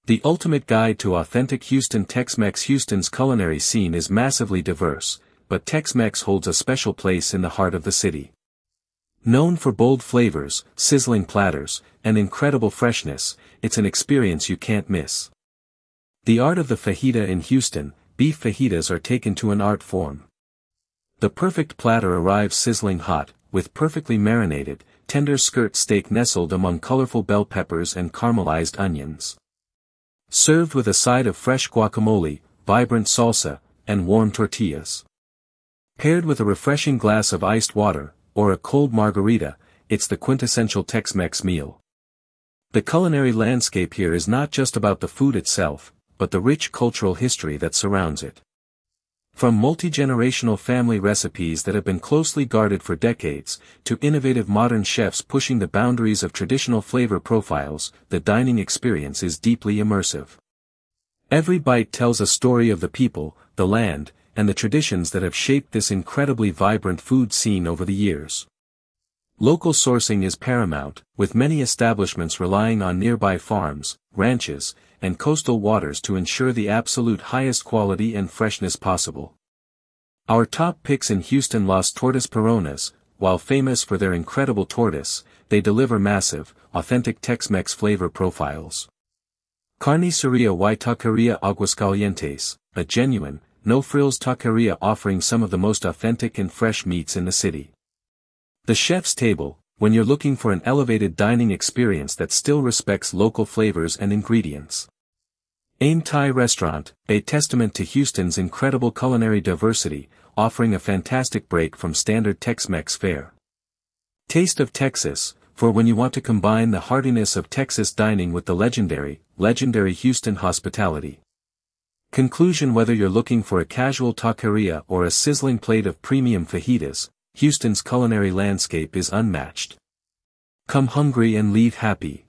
The ultimate guide to authentic Houston Tex-Mex. Houston's culinary scene is massively diverse, but Tex-Mex holds a special place in the heart of the city. Known for bold flavors, sizzling platters, and incredible freshness, it's an experience you can't miss. The art of the fajita in Houston, beef fajitas are taken to an art form. The perfect platter arrives sizzling hot, with perfectly marinated, tender skirt steak nestled among colorful bell peppers and caramelized onions. Served with a side of fresh guacamole, vibrant salsa, and warm tortillas. Paired with a refreshing glass of iced water, or a cold margarita, it's the quintessential Tex-Mex meal. The culinary landscape here is not just about the food itself, but the rich cultural history that surrounds it. From multi-generational family recipes that have been closely guarded for decades, to innovative modern chefs pushing the boundaries of traditional flavor profiles, the dining experience is deeply immersive. Every bite tells a story of the people, the land, and the traditions that have shaped this incredibly vibrant food scene over the years. Local sourcing is paramount, with many establishments relying on nearby farms, ranches, and coastal waters to ensure the absolute highest quality and freshness possible. Our top picks in Houston: Las Tortas Perronas. While famous for their incredible tortas, they deliver massive, authentic Tex-Mex flavor profiles. Carniceria y Taqueria Aguascalientes, a genuine, no-frills taqueria offering some of the most authentic and fresh meats in the city. The Chef's Table, when you're looking for an elevated dining experience that still respects local flavors and ingredients. Aim Thai Restaurant, a testament to Houston's incredible culinary diversity, offering a fantastic break from standard Tex-Mex fare. Taste of Texas, for when you want to combine the heartiness of Texas dining with the legendary Houston hospitality. Conclusion: whether you're looking for a casual taqueria or a sizzling plate of premium fajitas, Houston's culinary landscape is unmatched. Come hungry and leave happy.